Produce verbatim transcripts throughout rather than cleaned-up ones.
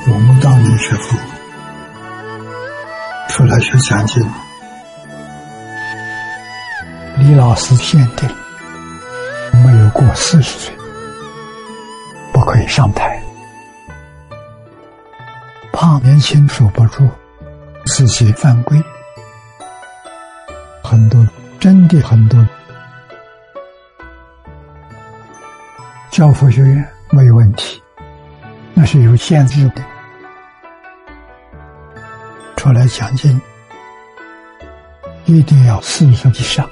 我们当年学佛，出来学讲经，李老师限定没有过四十岁不可以上台，怕年轻守不住，自己犯规。很多真的很多教佛学院没有问题，那是有限制的。出来讲经一定要四十以上，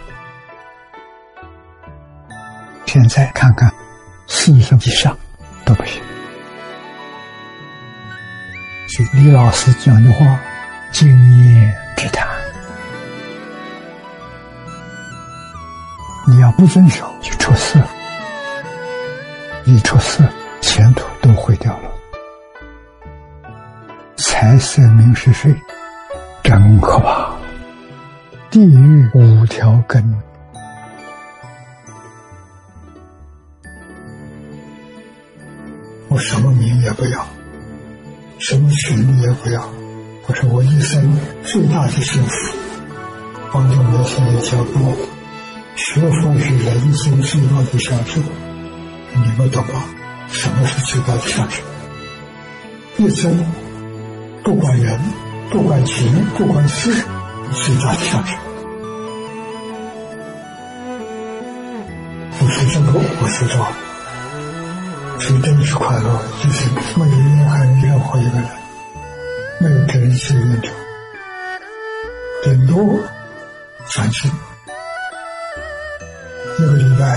现在看看四十以上都不行。所以李老师讲的话经验之谈，你要不遵守就出事，一出事前途都毁掉了。财色名食睡真可怕，地狱五条根。我什么名也不要，什么权利也不要，我说我一生最大的幸福，帮助年轻人教育，学佛是人生最大的享受。你们懂吗？什么是最大的享受？一生不管人，不管情，不管事，最大的享受。不是这个，我知道，是真是快乐，就是没有怨恨任何一个人，没有给人起怨仇，顶多反省。一个礼拜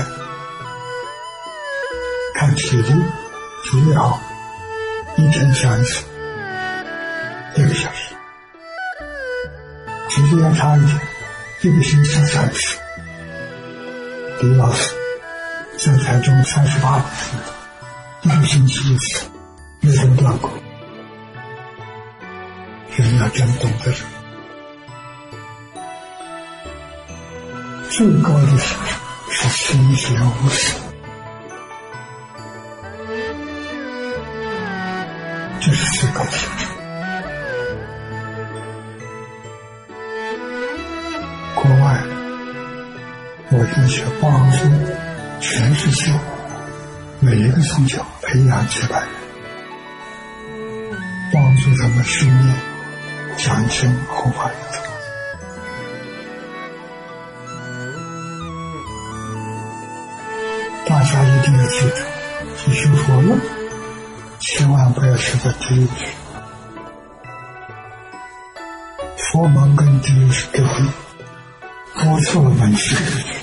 看体力，体力好，一天想一次，一个小时；体力要差一点，一个星期想一次。李老师在台中三十八年，一个星期一次，没中断过。人要真懂得这最高的享受是清闲无事，这是最高的享受。国外我就去帮助全世界每一个宗教培养几百人，帮助他们训练讲经弘法利众。大家一定要记住，去学佛了，千万不要去到地狱去。佛门跟地狱是对立，佛错了门是地狱，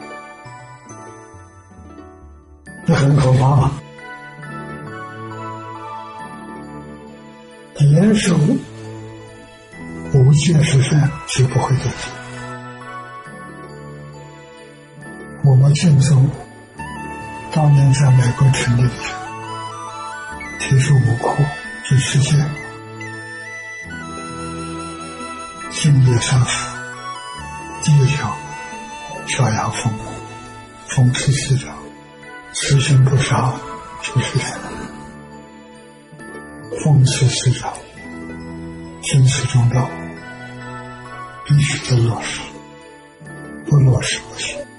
这很可怕吗？严守无戒十善就不会得罪。我们净宗当年在美国成立的时候，提出五库对世界敬业上师。第一条，孝养父母，奉持师长，慈心不杀，就是人。奉持师长，生死中道，必须得落实，不落实不行。